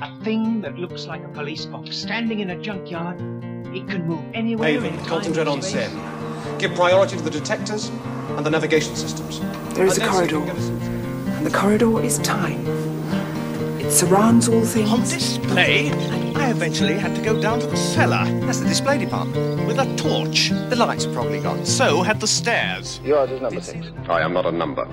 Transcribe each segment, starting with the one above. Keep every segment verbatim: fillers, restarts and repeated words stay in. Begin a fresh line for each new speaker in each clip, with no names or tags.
A thing that looks like a police box standing in a junkyard. It can move anywhere.
Haven, concentrate on Sen. Give priority to the detectors and the navigation systems.
There is a corridor, and the corridor is time. It surrounds all things.
On display, I eventually had to go down to the cellar. That's the display department. With a torch. The lights are probably gone. So had the stairs.
Yours is number six.
I am not a number.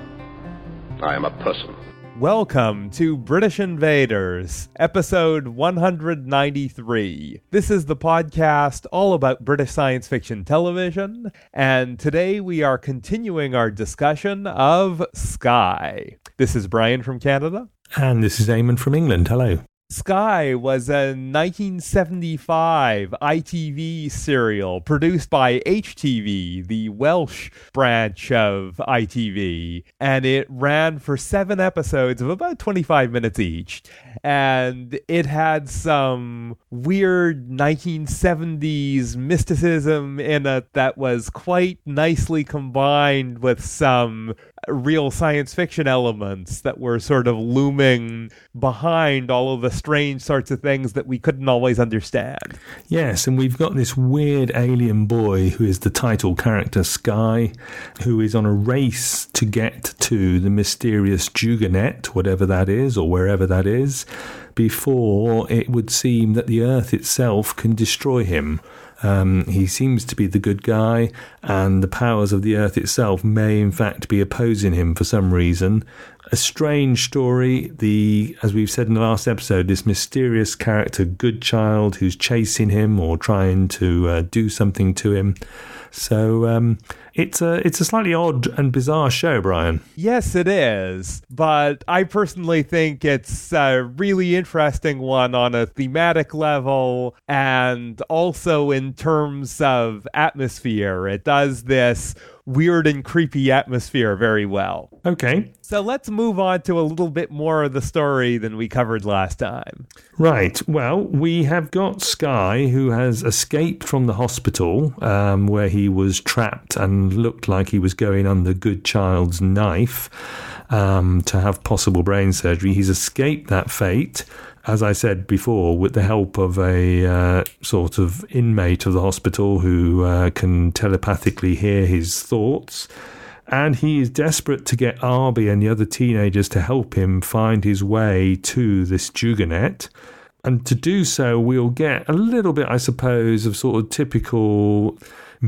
I am a person.
Welcome to British Invaders, episode one hundred ninety-three. This is the podcast all about British science fiction television, and today we are continuing our discussion of Skye. This is Brian from Canada.
And this is Eamon from England. Hello. Skye
was a nineteen seventy-five I T V serial produced by H T V, the Welsh branch of I T V, and it ran for seven episodes of about twenty-five minutes each, and it had some weird nineteen seventies mysticism in it that was quite nicely combined with some real science fiction elements that were sort of looming behind all of the strange sorts of things that we couldn't always understand.
Yes, and we've got this weird alien boy who is the title character, Skye, who is on a race to get to the mysterious Jugonet, whatever that is, or wherever that is, before it would seem that the Earth itself can destroy him. Um, he seems to be the good guy, and the powers of the Earth itself may in fact be opposing him for some reason. A strange story. The, as we've said in the last episode, this mysterious character, Goodchild, who's chasing him or trying to uh, do something to him. So um, it's a it's a slightly odd and bizarre show, Brian.
Yes, it is. But I personally think it's a really interesting one on a thematic level and also in terms of atmosphere. It does this weird and creepy atmosphere very well.
Okay.
So let's move on to a little bit more of the story than we covered last time.
Right. Well, we have got Skye, who has escaped from the hospital um, where he was trapped and looked like he was going under Goodchild's knife um, to have possible brain surgery. He's escaped that fate, as I said before, with the help of a uh, sort of inmate of the hospital who uh, can telepathically hear his thoughts. And he is desperate to get Arby and the other teenagers to help him find his way to this Jugonet. And to do so, we'll get a little bit, I suppose, of sort of typical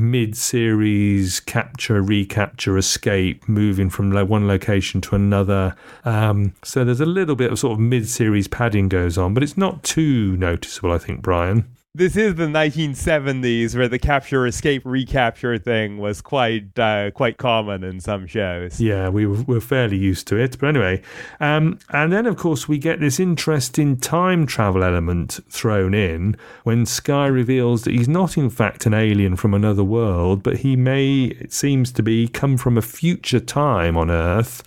mid-series capture, recapture, escape, moving from lo- one location to another. Um, so there's a little bit of sort of mid-series padding goes on, but it's not too noticeable, I think, Brian.
This is the nineteen seventies where the capture, escape, recapture thing was quite uh, quite common in some shows.
Yeah, we were, we're fairly used to it. But anyway, um, and then, of course, we get this interesting time travel element thrown in when Skye reveals that he's not, in fact, an alien from another world, but he may, it seems to be, come from a future time on Earth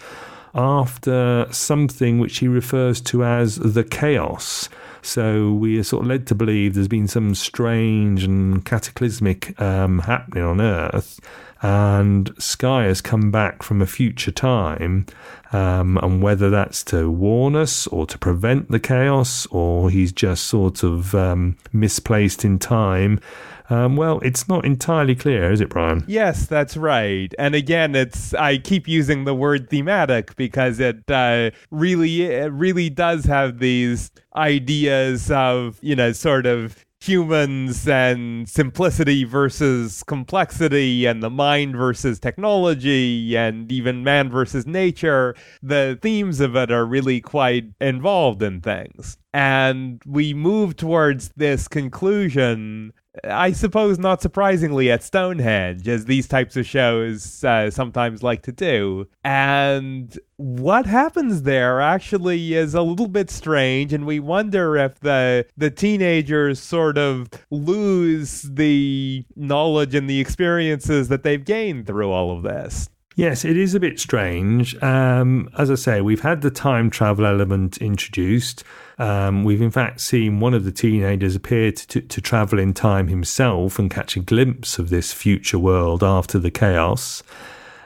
after something which he refers to as the Chaos. So we are sort of led to believe there's been some strange and cataclysmic um, happening on Earth, and Skye has come back from a future time, um, and whether that's to warn us or to prevent the chaos, or he's just sort of um, misplaced in time. Um, well, it's not entirely clear, is it, Brian?
Yes, that's right. And again, it's I keep using the word thematic because it uh, really, it really does have these ideas of, you know, sort of humans and simplicity versus complexity and the mind versus technology and even man versus nature. The themes of it are really quite involved in things. And we move towards this conclusion, I suppose not surprisingly, at Stonehenge, as these types of shows uh, sometimes like to do. And what happens there actually is a little bit strange, and we wonder if the the teenagers sort of lose the knowledge and the experiences that they've gained through all of this.
Yes, it is a bit strange. Um, as I say, we've had the time travel element introduced. Um, we've in fact seen one of the teenagers appear to, to, to travel in time himself and catch a glimpse of this future world after the chaos.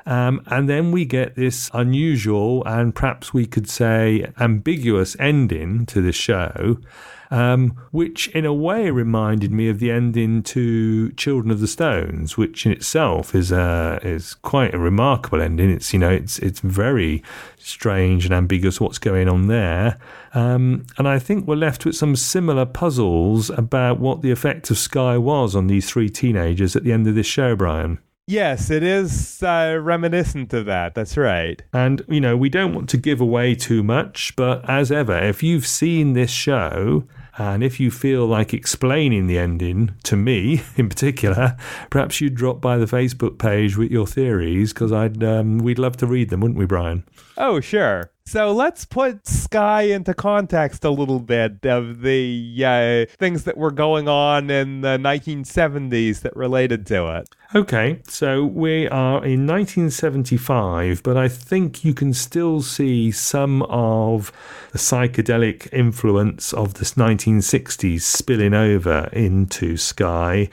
Um, and then we get this unusual and perhaps we could say ambiguous ending to the show, um, which in a way reminded me of the ending to Children of the Stones, which in itself is a, is quite a remarkable ending. It's, you know, it's it's very strange and ambiguous what's going on there. Um, and I think we're left with some similar puzzles about what the effect of Sky was on these three teenagers at the end of this show, Brian.
Yes, it is uh, reminiscent of that. That's right.
And, you know, we don't want to give away too much, but as ever, if you've seen this show and if you feel like explaining the ending to me in particular, perhaps you'd drop by the Facebook page with your theories, because I'd um, we'd love to read them, wouldn't we, Brian?
Oh, sure. So let's put Sky into context a little bit of the uh, things that were going on in the nineteen seventies that related to it.
Okay, so we are in nineteen seventy-five, but I think you can still see some of the psychedelic influence of this nineteen sixties spilling over into Sky,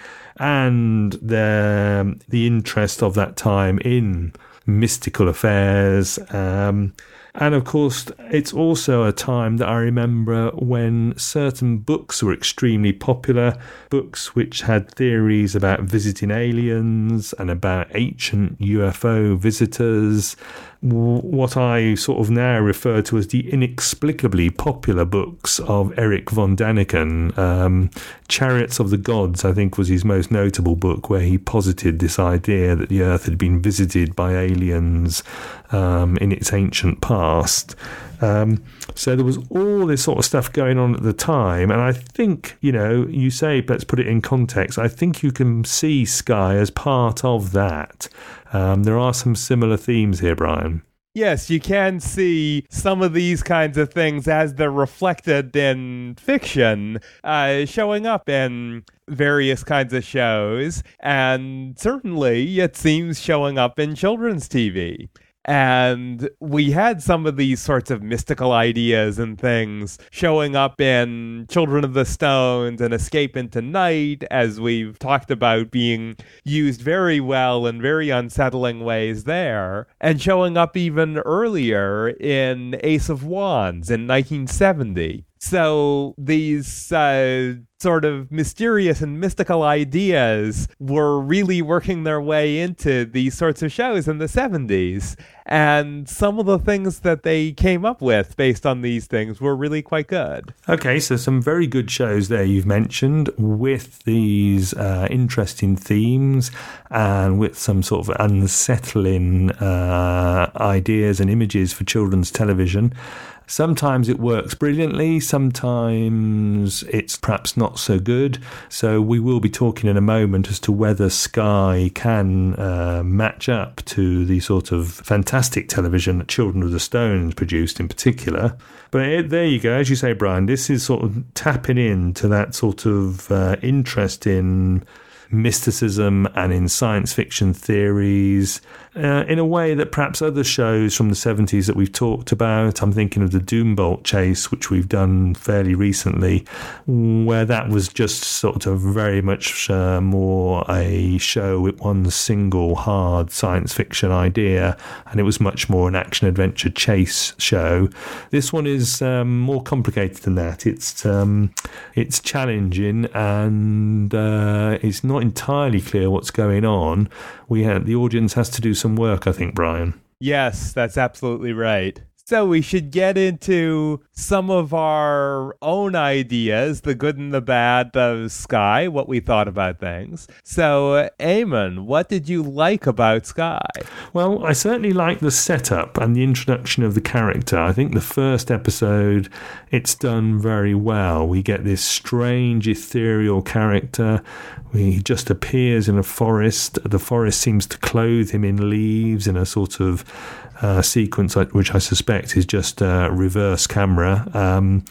and the, the interest of that time in mystical affairs. Um, and of course, it's also a time that I remember when certain books were extremely popular, books which had theories about visiting aliens and about ancient U F O visitors, what I sort of now refer to as the inexplicably popular books of Eric von Daniken. Um, Chariots of the Gods, I think, was his most notable book, where he posited this idea that the Earth had been visited by aliens um, in its ancient past. Um, so there was all this sort of stuff going on at the time, and I think, you know, you say, let's put it in context, I think you can see Sky as part of that. Um, there are some similar themes here, Brian.
Yes, you can see some of these kinds of things as they're reflected in fiction, uh, showing up in various kinds of shows, and certainly it seems showing up in children's T V. And we had some of these sorts of mystical ideas and things showing up in Children of the Stones and Escape into Night, as we've talked about, being used very well in very unsettling ways there, and showing up even earlier in Ace of Wands in nineteen seventy. So these uh, sort of mysterious and mystical ideas were really working their way into these sorts of shows in the seventies. And some of the things that they came up with based on these things were really quite good.
Okay, so some very good shows there you've mentioned with these uh, interesting themes and with some sort of unsettling uh, ideas and images for children's television. Sometimes it works brilliantly, sometimes it's perhaps not so good. So we will be talking in a moment as to whether Sky can uh, match up to the sort of fantastic television that Children of the Stones produced in particular. But it, there you go, as you say, Brian, this is sort of tapping into that sort of uh, interest in mysticism and in science fiction theories uh, in a way that perhaps other shows from the seventies that we've talked about, I'm thinking of the Doombolt Chase, which we've done fairly recently, where that was just sort of very much uh, more a show with one single hard science fiction idea, and it was much more an action-adventure chase show. This one is um, more complicated than that. It's um, it's challenging, and uh, it's not entirely clear what's going on. We have, the audience has to do some work, I think, Brian.
Yes, that's absolutely right. So we should get into some of our own ideas, the good and the bad of Sky, what we thought about things. So, uh, Eamon, what did you like about Sky?
Well, I certainly like the setup and the introduction of the character. I think the first episode, it's done very well. We get this strange, ethereal character. He just appears in a forest. The forest seems to clothe him in leaves in a sort of uh, sequence which I suspect is just a reverse camera. Um,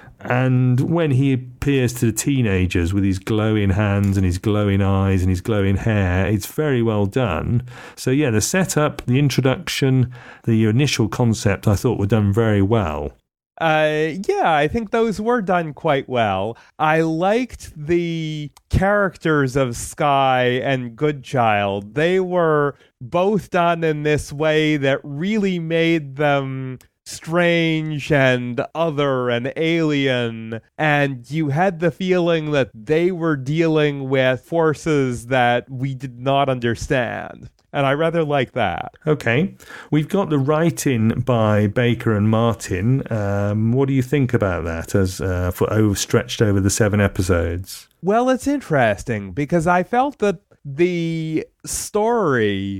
and when he appears to the teenagers with his glowing hands and his glowing eyes and his glowing hair, it's very well done. So yeah, the setup, the introduction, the initial concept I thought were done very well.
Uh, yeah, I think those were done quite well. I liked the characters of Sky and Goodchild. They were both done in this way that really made them strange and other and alien, and you had the feeling that they were dealing with forces that we did not understand. And I rather like that.
Okay. We've got the writing by Baker and Martin. Um, what do you think about that as uh, for over, stretched over the seven episodes?
Well, it's interesting because I felt that the story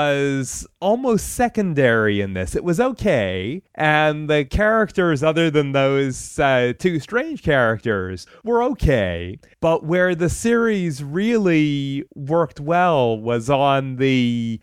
was almost secondary in this. It was okay, and the characters, other than those uh, two strange characters, were okay. But where the series really worked well was on the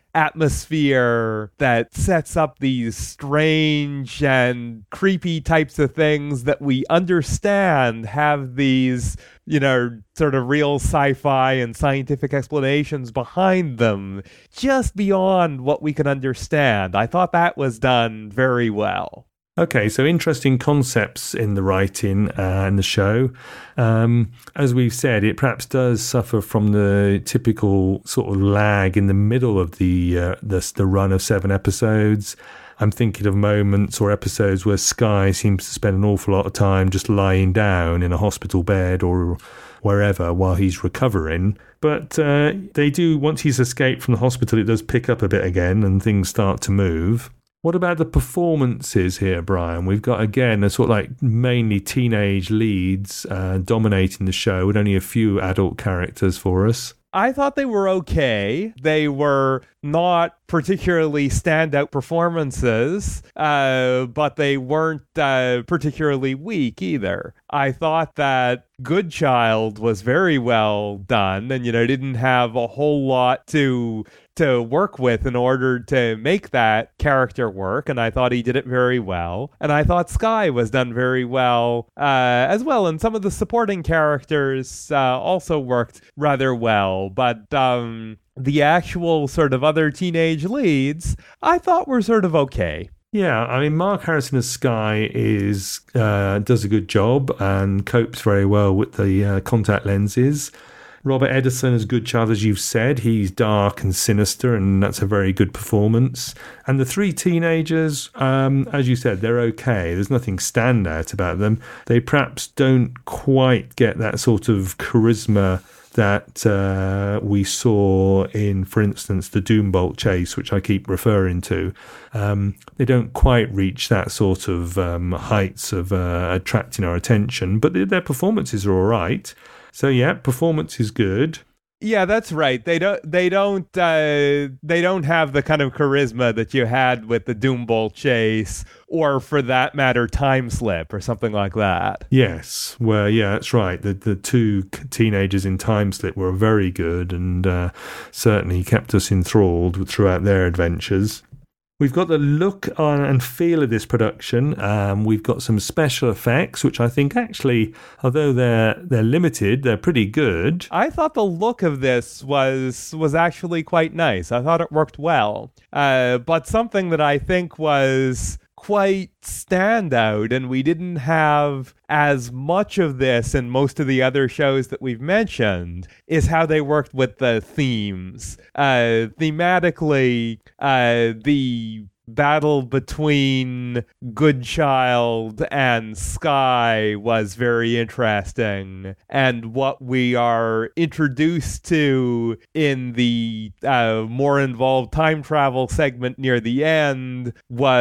atmosphere that sets up these strange and creepy types of things that we understand have these, you know, sort of real sci-fi and scientific explanations behind them, just beyond what we can understand. I thought that was done very well.
Okay, so interesting concepts in the writing uh, and the show. Um, as we've said, it perhaps does suffer from the typical sort of lag in the middle of the uh, the, the run of seven episodes. I'm thinking of moments or episodes where Sky seems to spend an awful lot of time just lying down in a hospital bed or wherever while he's recovering. But uh, they do, once he's escaped from the hospital, it does pick up a bit again and things start to move. What about the performances here, Brian? We've got, again, a sort of like mainly teenage leads uh, dominating the show with only a few adult characters for us.
I thought they were okay. They were not particularly standout performances, uh, but they weren't uh, particularly weak either. I thought that Goodchild was very well done and, you know, didn't have a whole lot to to work with in order to make that character work, and I thought he did it very well. And I thought Sky was done very well uh, as well, and some of the supporting characters uh, also worked rather well, but um, the actual sort of other teenage leads I thought were sort of okay.
Yeah, I mean, Mark Harrison as Sky is uh, does a good job and copes very well with the uh, contact lenses. Robert Edison as Goodchild, as you've said, he's dark and sinister, and that's a very good performance. And the three teenagers, um, as you said, they're okay. There's nothing standout about them. They perhaps don't quite get that sort of charisma that uh, we saw in, for instance, the Doombolt chase, which I keep referring to. Um, they don't quite reach that sort of um, heights of uh, attracting our attention, but their performances are all right. So yeah, performance is good.
Yeah, that's right. They don't. They don't. Uh, they don't have the kind of charisma that you had with the Doombolt chase, or for that matter, Time Slip, or something like that.
Yes. Well, yeah, that's right. The the two teenagers in Time Slip were very good, and uh, certainly kept us enthralled throughout their adventures. We've got the look on and feel of this production. Um, we've got some special effects, which I think actually, although they're they're limited, they're pretty good.
I thought the look of this was was actually quite nice. I thought it worked well. Uh, but something that I think was quite standout, and we didn't have as much of this in most of the other shows that we've mentioned, is how they worked with the themes. Uh, thematically, uh, the battle between Goodchild and Sky was very interesting, and what we are introduced to in the uh, more involved time travel segment near the end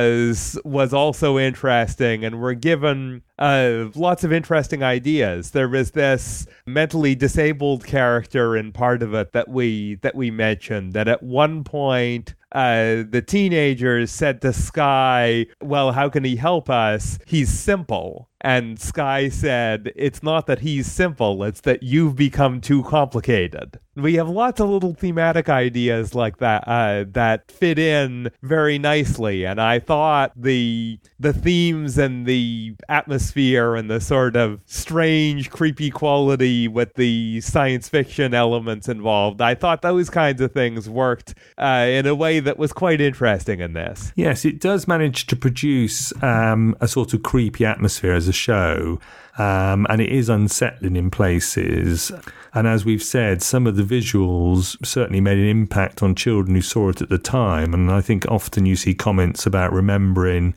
was was also interesting, and we're given uh, lots of interesting ideas. There was this mentally disabled character in part of it that we that we mentioned, that at one point Uh, the teenagers said to Sky, well, how can he help us? He's simple. And Sky said, it's not that he's simple, it's that you've become too complicated. We have lots of little thematic ideas like that uh, that fit in very nicely, and I thought the the themes and the atmosphere and the sort of strange, creepy quality with the science fiction elements involved, I thought those kinds of things worked uh, in a way that was quite interesting in this.
Yes, it does manage to produce um, a sort of creepy atmosphere as a show. Um, and it is unsettling in places. And as we've said, some of the visuals certainly made an impact on children who saw it at the time. And I think often you see comments about remembering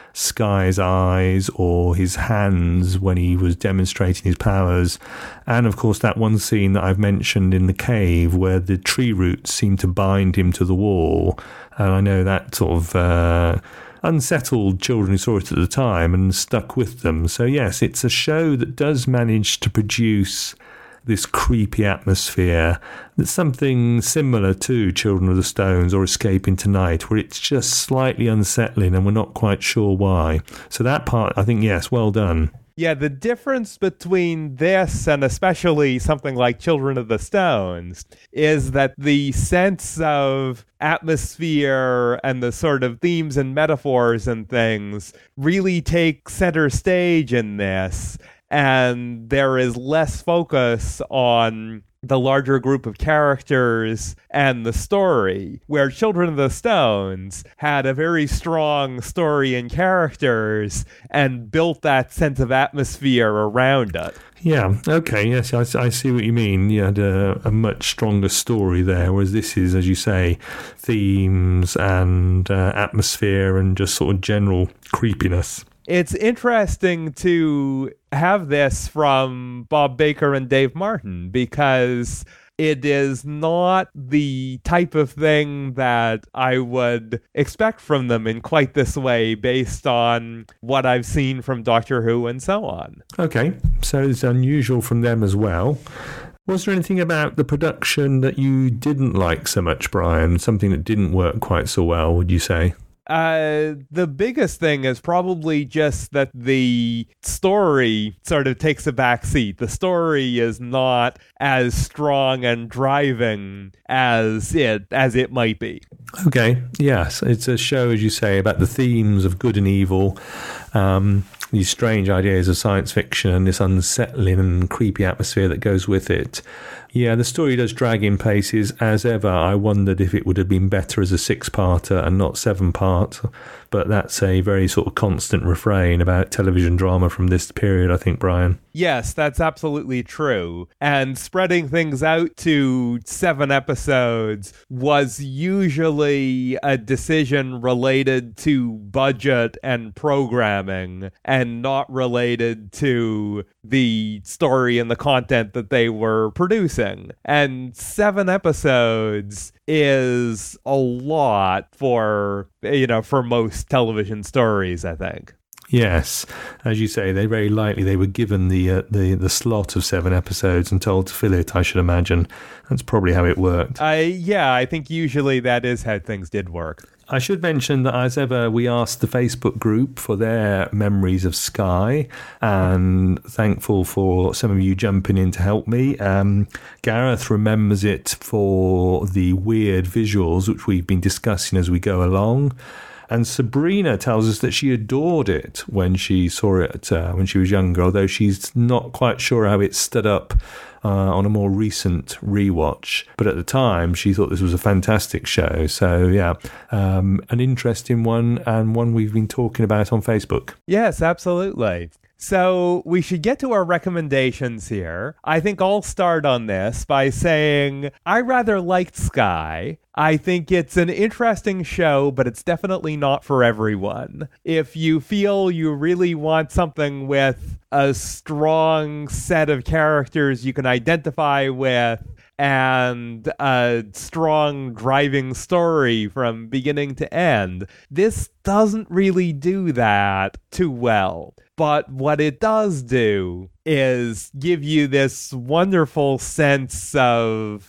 Sky's eyes or his hands when he was demonstrating his powers. And of course, that one scene that I've mentioned in the cave where the tree roots seem to bind him to the wall. And I know that sort of... Uh, unsettled children who saw it at the time and stuck with them. So yes, it's a show that does manage to produce this creepy atmosphere that's something similar to Children of the Stones or Escape into Night, where it's just slightly unsettling and we're not quite sure why. So that part, I think, yes, well done.
Yeah, the difference between this and especially something like Children of the Stones is that the sense of atmosphere and the sort of themes and metaphors and things really take center stage in this, and there is less focus on the larger group of characters and the story, where Children of the Stones had a very strong story and characters and built that sense of atmosphere around it.
Yeah, okay, yes, I, I see what you mean. You had a, a much stronger story there, whereas this is, as you say, themes and uh, atmosphere and just sort of general creepiness.
It's interesting to have this from Bob Baker and Dave Martin because it is not the type of thing that I would expect from them in quite this way based on what I've seen from Doctor Who and so on.
Okay, so it's unusual from them as well. Was there anything about the production that you didn't like so much, Brian? Something that didn't work quite so well, would you say?
Uh, the biggest thing is probably just that the story sort of takes a back seat. The story is not as strong and driving as it as it might be.
Okay, yes, it's a show, as you say, about the themes of good and evil, um, these strange ideas of science fiction and this unsettling and creepy atmosphere that goes with it. Yeah, the story does drag in places. As ever, I wondered if it would have been better as a six-parter and not seven-part, but that's a very sort of constant refrain about television drama from this period, I think, Brian.
Yes, that's absolutely true. And spreading things out to seven episodes was usually a decision related to budget and programming and not related to the story and the content that they were producing. And seven episodes is a lot for, you know, for most television stories, I think.
Yes, as you say, they very likely they were given the uh, the the slot of seven episodes and told to fill it. I should imagine that's probably how it worked.
I yeah, I think usually that is how things did work.
I should mention that, as ever, we asked the Facebook group for their memories of Sky, and thankful for some of you jumping in to help me. Um, Gareth remembers it for the weird visuals, which we've been discussing as we go along. And Sabrina tells us that she adored it when she saw it uh, when she was younger, although she's not quite sure how it stood up uh, on a more recent rewatch. But at the time, she thought this was a fantastic show. So, yeah, um, an interesting one and one we've been talking about on Facebook.
Yes, absolutely. So we should get to our recommendations here. I think I'll start on this by saying I rather liked Sky. I think it's an interesting show, but it's definitely not for everyone. If you feel you really want something with a strong set of characters you can identify with and a strong driving story from beginning to end, this doesn't really do that too well. But what it does do is give you this wonderful sense of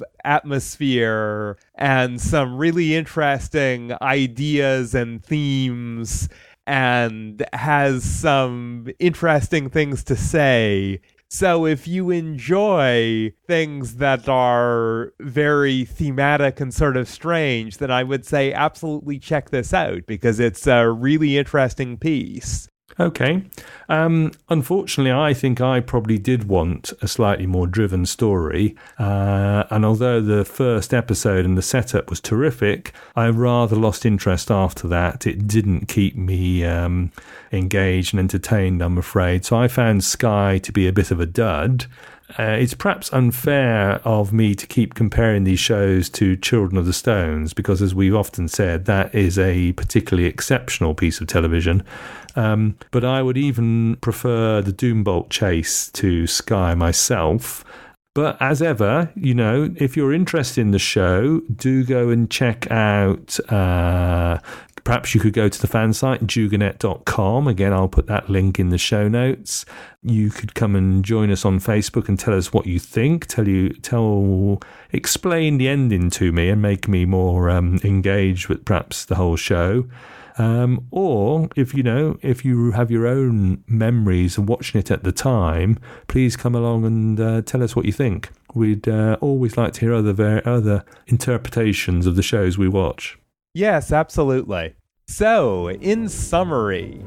atmosphere and some really interesting ideas and themes and has some interesting things to say. So if you enjoy things that are very thematic and sort of strange, then I would say absolutely check this out, because it's a really interesting piece.
Okay. Um, unfortunately, I think I probably did want a slightly more driven story. Uh, and although the first episode and the setup was terrific, I rather lost interest after that. It didn't keep me um, engaged and entertained, I'm afraid. So I found Sky to be a bit of a dud. Uh, it's perhaps unfair of me to keep comparing these shows to Children of the Stones, because, as we've often said, that is a particularly exceptional piece of television. Um, but I would even prefer the Doombolt Chase to Sky myself. But as ever, you know, if you're interested in the show, do go and check out... Uh, Perhaps you could go to the fan site, juganet dot com. Again, I'll put that link in the show notes. You could come and join us on Facebook and tell us what you think. Tell you, tell, explain the ending to me and make me more um, engaged with perhaps the whole show. Um, or if you know, if you have your own memories of watching it at the time, please come along and uh, tell us what you think. We'd uh, always like to hear other ver- other interpretations of the shows we watch.
Yes, absolutely. So, in summary,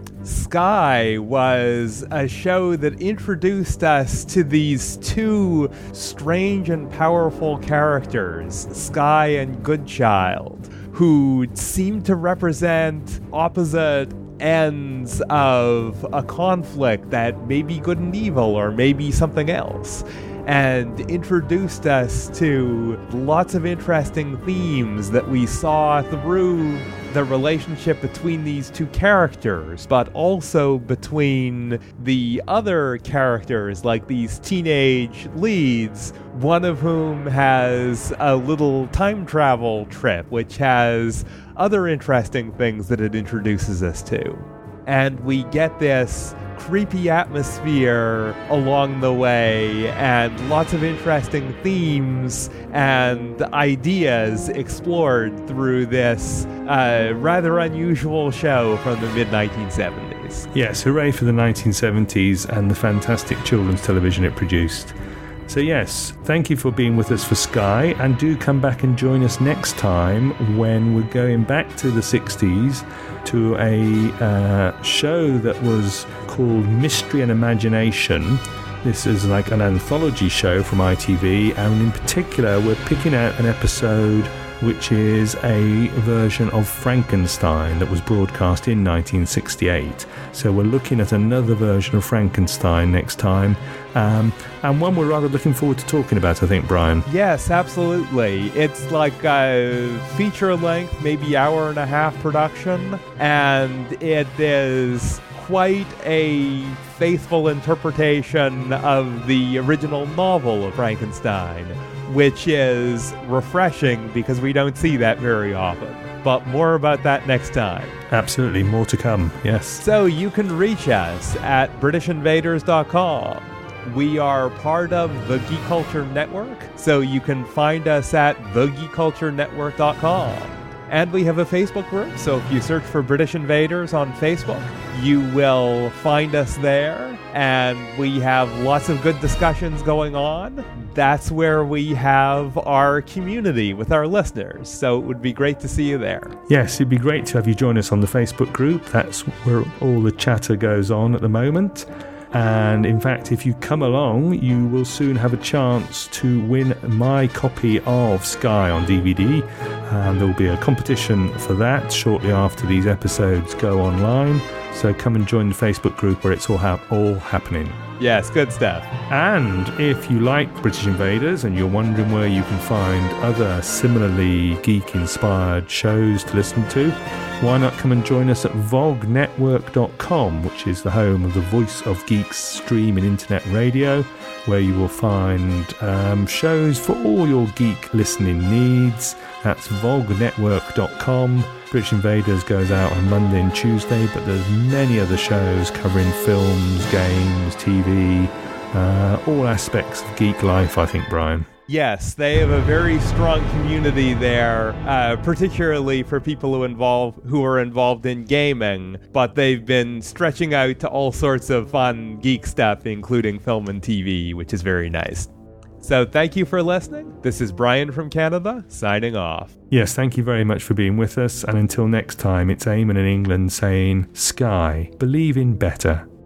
Sky was a show that introduced us to these two strange and powerful characters, Sky and Goodchild, who seemed to represent opposite ends of a conflict that may be good and evil or maybe something else, and introduced us to lots of interesting themes that we saw through the relationship between these two characters, but also between the other characters, like these teenage leads, one of whom has a little time travel trip, which has other interesting things that it introduces us to. And we get this creepy atmosphere along the way, and lots of interesting themes and ideas explored through this uh, rather unusual show from the mid nineteen seventies.
Yes, hooray for the nineteen seventies and the fantastic children's television it produced. So yes, thank you for being with us for Sky, and do come back and join us next time when we're going back to the sixties to a uh, show that was called Mystery and Imagination. This is like an anthology show from I T V, and in particular we're picking out an episode which is a version of Frankenstein that was broadcast in nineteen sixty-eight. So we're looking at another version of Frankenstein next time, um, and one we're rather looking forward to talking about, I think, Brian.
Yes, absolutely. It's like a feature-length, maybe hour and a half production, and it is quite a faithful interpretation of the original novel of Frankenstein, which is refreshing because we don't see that very often. But more about that next time.
Absolutely, more to come, yes.
So you can reach us at british invaders dot com. We are part of the Geek Culture Network, so you can find us at the geek culture network dot com. And we have a Facebook group, so if you search for British Invaders on Facebook, you will find us there, and we have lots of good discussions going on. That's where we have our community with our listeners, so it would be great to see you there.
Yes, it'd be great to have you join us on the Facebook group. That's where all the chatter goes on at the moment. And in fact, if you come along, you will soon have a chance to win my copy of Sky on D V D. And there will be a competition for that shortly after these episodes go online. So come and join the Facebook group where it's all, ha- all happening.
Yes, good stuff.
And if you like British Invaders and you're wondering where you can find other similarly geek-inspired shows to listen to, why not come and join us at vog network dot com, which is the home of the Voice of Geeks streaming internet radio, where you will find um, shows for all your geek listening needs. That's vog network dot com. British Invaders goes out on Monday and Tuesday, but there's many other shows covering films, games, T V, uh, all aspects of geek life, I think, Brian.
Yes, they have a very strong community there, uh, particularly for people who involve who are involved in gaming. But they've been stretching out to all sorts of fun geek stuff, including film and T V, which is very nice. So thank you for listening. This is Brian from Canada, signing off.
Yes, thank you very much for being with us. And until next time, it's Eamon in England saying, Sky, believe in better.